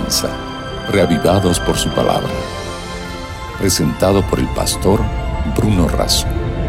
comienza, reavivados por su palabra. Presentado por el pastor Bruno Razo.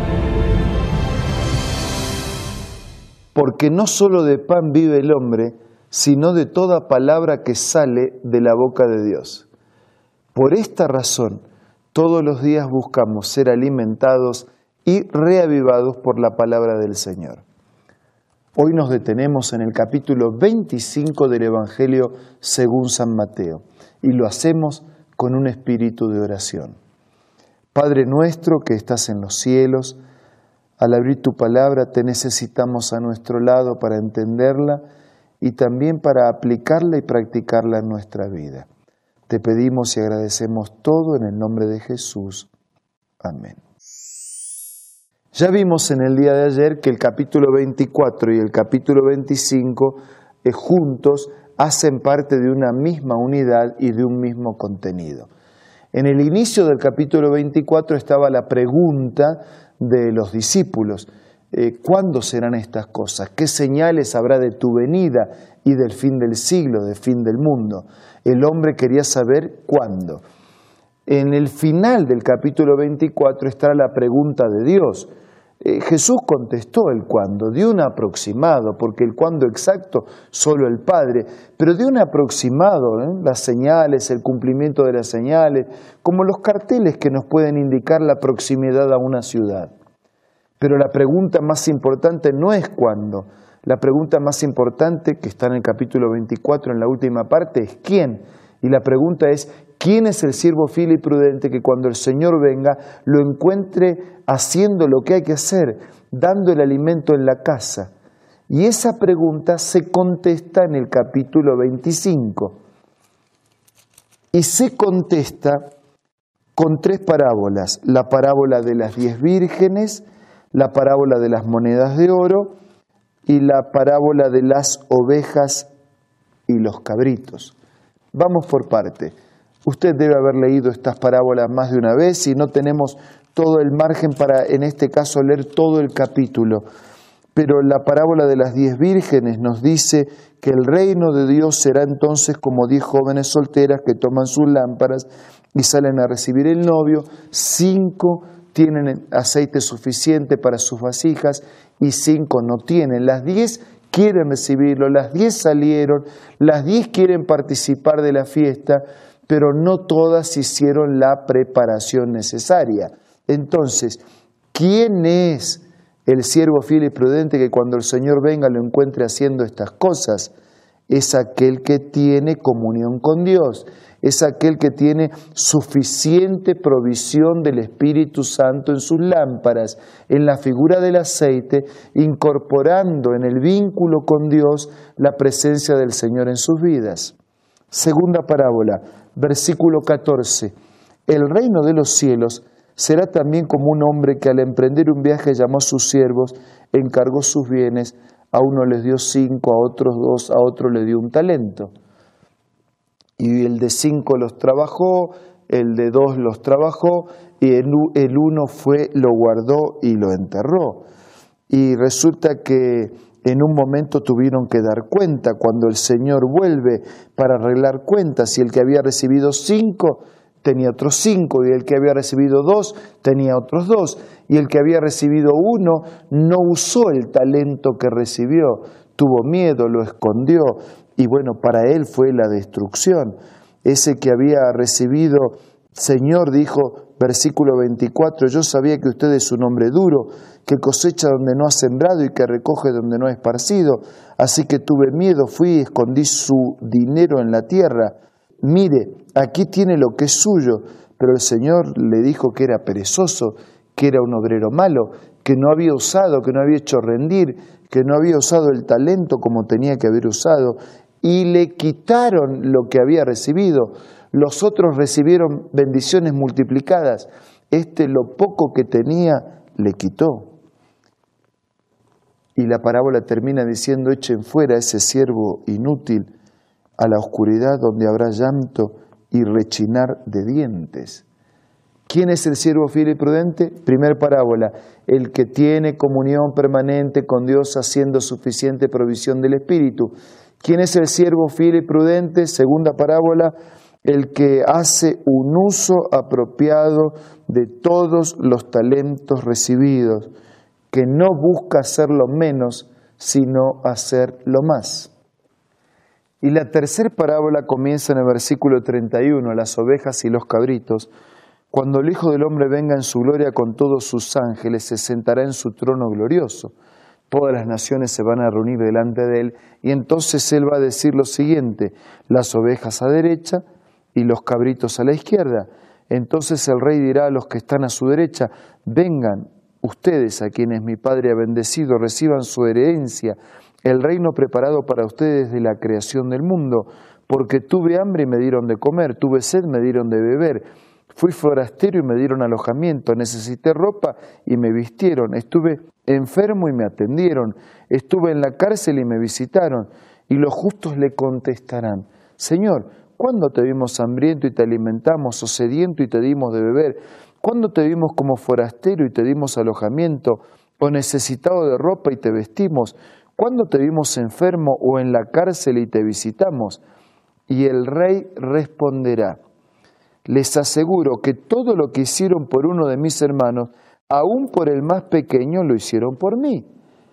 Porque no solo de pan vive el hombre, sino de toda palabra que sale de la boca de Dios. Por esta razón, todos los días buscamos ser alimentados y reavivados por la palabra del Señor. Hoy nos detenemos en el capítulo 25 del Evangelio según San Mateo y lo hacemos con un espíritu de oración. Padre nuestro que estás en los cielos, al abrir tu palabra te necesitamos a nuestro lado para entenderla y también para aplicarla y practicarla en nuestra vida. Te pedimos y agradecemos todo en el nombre de Jesús. Amén. Ya vimos en el día de ayer que el capítulo 24 y el capítulo 25 juntos hacen parte de una misma unidad y de un mismo contenido. En el inicio del capítulo 24 estaba la pregunta de los discípulos. ¿Cuándo serán estas cosas? ¿Qué señales habrá de tu venida y del fin del siglo, del fin del mundo? El hombre quería saber cuándo. En el final del capítulo 24 está la pregunta de Dios. Jesús contestó el cuándo, dio un aproximado, porque el cuándo exacto solo el Padre, pero dio un aproximado, las señales, el cumplimiento de las señales, como los carteles que nos pueden indicar la proximidad a una ciudad. Pero la pregunta más importante no es cuándo, la pregunta más importante, que está en el capítulo 24, en la última parte, es quién. Y la pregunta es, ¿quién es el siervo fiel y prudente que cuando el Señor venga lo encuentre haciendo lo que hay que hacer, dando el alimento en la casa? Y esa pregunta se contesta en el capítulo 25. Y se contesta con tres parábolas. La parábola de las 10 vírgenes, la parábola de las monedas de oro y la parábola de las ovejas y los cabritos. Vamos por parte. Usted debe haber leído estas parábolas más de una vez y no tenemos todo el margen para, en este caso, leer todo el capítulo. Pero la parábola de las 10 vírgenes nos dice que el reino de Dios será entonces como 10 jóvenes solteras que toman sus lámparas y salen a recibir el novio. 5 tienen aceite suficiente para sus vasijas y 5 no tienen. Las 10 quieren recibirlo, las 10 salieron, las 10 quieren participar de la fiesta, pero no todas hicieron la preparación necesaria. Entonces, ¿quién es el siervo fiel y prudente que cuando el Señor venga lo encuentre haciendo estas cosas? Es aquel que tiene comunión con Dios, es aquel que tiene suficiente provisión del Espíritu Santo en sus lámparas, en la figura del aceite, incorporando en el vínculo con Dios la presencia del Señor en sus vidas. Segunda parábola, versículo 14. El reino de los cielos será también como un hombre que al emprender un viaje llamó a sus siervos, encargó sus bienes, a uno les dio 5, a otros 2, a otro le dio un talento. Y el de 5 los trabajó, el de 2 los trabajó, y el uno fue, lo guardó y lo enterró. Y resulta que en un momento tuvieron que dar cuenta cuando el Señor vuelve para arreglar cuentas, y el que había recibido 5 tenía otros 5, y el que había recibido 2 tenía otros 2, y el que había recibido 1 no usó el talento que recibió, tuvo miedo, lo escondió, y bueno, para él fue la destrucción. Ese que había recibido, Señor, dijo, versículo 24, yo sabía que usted es un hombre duro, que cosecha donde no ha sembrado y que recoge donde no ha esparcido, así que tuve miedo, fui y escondí su dinero en la tierra. Mire, aquí tiene lo que es suyo, pero el Señor le dijo que era perezoso, que era un obrero malo, que no había usado, que no había hecho rendir, que no había usado el talento como tenía que haber usado, y le quitaron lo que había recibido. Los otros recibieron bendiciones multiplicadas, lo poco que tenía le quitó. Y la parábola termina diciendo, echen fuera a ese siervo inútil a la oscuridad donde habrá llanto y rechinar de dientes. ¿Quién es el siervo fiel y prudente? Primer parábola, el que tiene comunión permanente con Dios haciendo suficiente provisión del Espíritu. ¿Quién es el siervo fiel y prudente? Segunda parábola, el que hace un uso apropiado de todos los talentos recibidos, que no busca hacer lo menos, sino hacer lo más. Y la tercera parábola comienza en el versículo 31, las ovejas y los cabritos. Cuando el Hijo del Hombre venga en su gloria con todos sus ángeles, se sentará en su trono glorioso. Todas las naciones se van a reunir delante de él, y entonces él va a decir lo siguiente: las ovejas a derecha y los cabritos a la izquierda. Entonces el rey dirá a los que están a su derecha: vengan ustedes, a quienes mi Padre ha bendecido, reciban su herencia, el reino preparado para ustedes desde la creación del mundo, porque tuve hambre y me dieron de comer, tuve sed y me dieron de beber, fui forastero y me dieron alojamiento, necesité ropa y me vistieron, estuve enfermo y me atendieron, estuve en la cárcel y me visitaron. Y los justos le contestarán: Señor, ¿cuándo te vimos hambriento y te alimentamos, o sediento y te dimos de beber? ¿Cuándo te vimos como forastero y te dimos alojamiento, o necesitado de ropa y te vestimos? ¿Cuándo te vimos enfermo o en la cárcel y te visitamos? Y el rey responderá: les aseguro que todo lo que hicieron por uno de mis hermanos, aún por el más pequeño, lo hicieron por mí.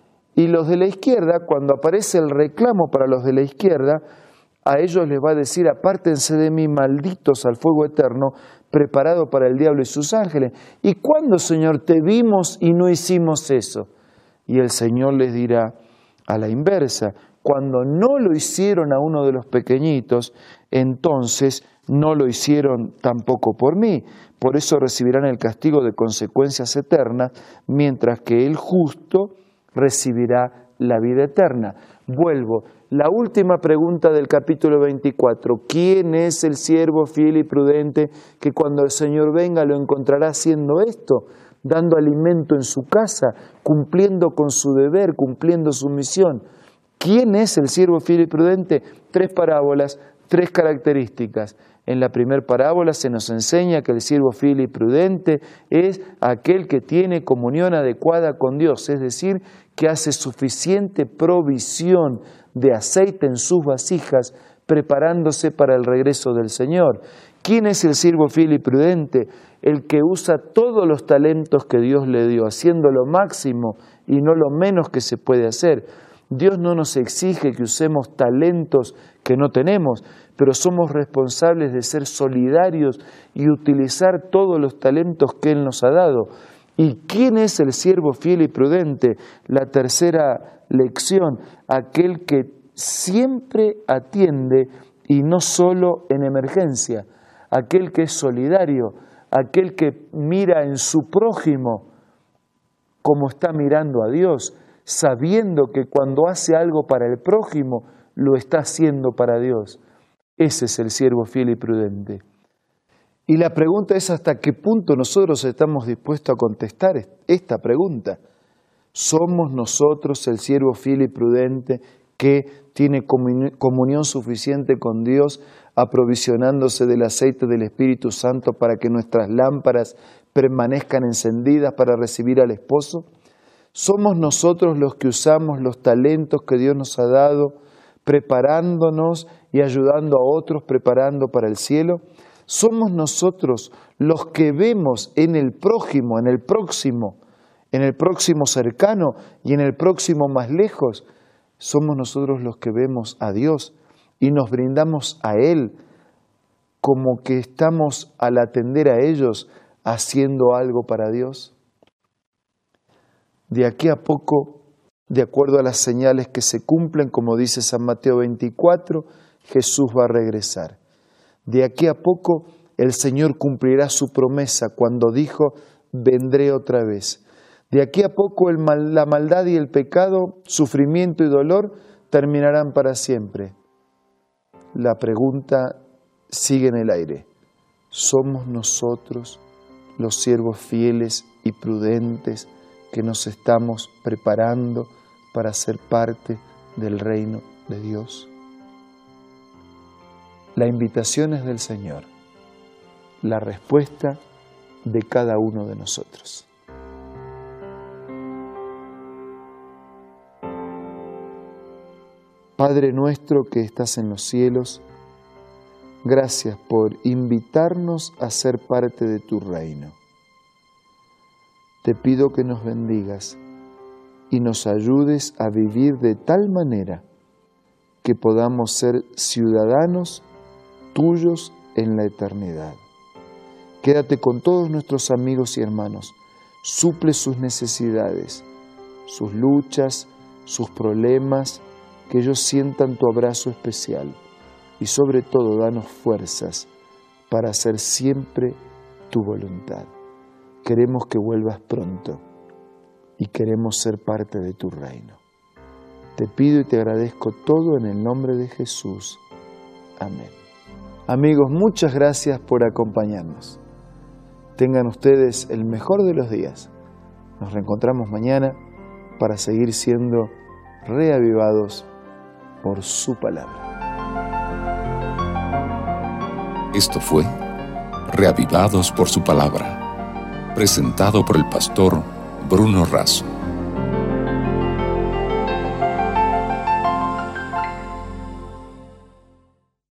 Y los de la izquierda, cuando aparece el reclamo para los de la izquierda, a ellos les va a decir: apártense de mí, malditos, al fuego eterno, preparado para el diablo y sus ángeles. ¿Y cuándo, Señor, te vimos y no hicimos eso? Y el Señor les dirá a la inversa: cuando no lo hicieron a uno de los pequeñitos, entonces no lo hicieron tampoco por mí. Por eso recibirán el castigo de consecuencias eternas, mientras que el justo recibirá la vida eterna. Vuelvo. La última pregunta del capítulo 24. ¿Quién es el siervo fiel y prudente que cuando el Señor venga lo encontrará haciendo esto? Dando alimento en su casa, cumpliendo con su deber, cumpliendo su misión. ¿Quién es el siervo fiel y prudente? 3 parábolas, 3 características. En la primera parábola se nos enseña que el siervo fiel y prudente es aquel que tiene comunión adecuada con Dios, es decir, que hace suficiente provisión de aceite en sus vasijas, preparándose para el regreso del Señor. ¿Quién es el siervo fiel y prudente? El que usa todos los talentos que Dios le dio, haciendo lo máximo y no lo menos que se puede hacer. Dios no nos exige que usemos talentos que no tenemos, pero somos responsables de ser solidarios y utilizar todos los talentos que Él nos ha dado. ¿Y quién es el siervo fiel y prudente? La tercera lección: aquel que siempre atiende y no solo en emergencia, aquel que es solidario, aquel que mira en su prójimo como está mirando a Dios, sabiendo que cuando hace algo para el prójimo, lo está haciendo para Dios. Ese es el siervo fiel y prudente. Y la pregunta es: ¿hasta qué punto nosotros estamos dispuestos a contestar esta pregunta? ¿Somos nosotros el siervo fiel y prudente que tiene comunión suficiente con Dios, aprovisionándose del aceite del Espíritu Santo para que nuestras lámparas permanezcan encendidas para recibir al esposo? ¿Somos nosotros los que usamos los talentos que Dios nos ha dado, preparándonos y ayudando a otros, preparando para el cielo? ¿Somos nosotros los que vemos en el prójimo, en el próximo cercano y en el próximo más lejos? Somos nosotros los que vemos a Dios y nos brindamos a Él como que estamos, al atender a ellos, haciendo algo para Dios. De aquí a poco, de acuerdo a las señales que se cumplen, como dice San Mateo 24, Jesús va a regresar. De aquí a poco el Señor cumplirá su promesa cuando dijo: vendré otra vez. De aquí a poco la maldad y el pecado, sufrimiento y dolor terminarán para siempre. La pregunta sigue en el aire: ¿somos nosotros los siervos fieles y prudentes que nos estamos preparando para ser parte del reino de Dios? La invitación es del Señor, la respuesta de cada uno de nosotros. Padre nuestro que estás en los cielos, gracias por invitarnos a ser parte de tu reino. Te pido que nos bendigas y nos ayudes a vivir de tal manera que podamos ser ciudadanos tuyos en la eternidad. Quédate con todos nuestros amigos y hermanos, suple sus necesidades, sus luchas, sus problemas, que ellos sientan tu abrazo especial y sobre todo danos fuerzas para hacer siempre tu voluntad. Queremos que vuelvas pronto y queremos ser parte de tu reino. Te pido y te agradezco todo en el nombre de Jesús. Amén. Amigos, muchas gracias por acompañarnos. Tengan ustedes el mejor de los días. Nos reencontramos mañana para seguir siendo reavivados por su palabra. Esto fue Reavivados por su palabra, presentado por el pastor Bruno Razo.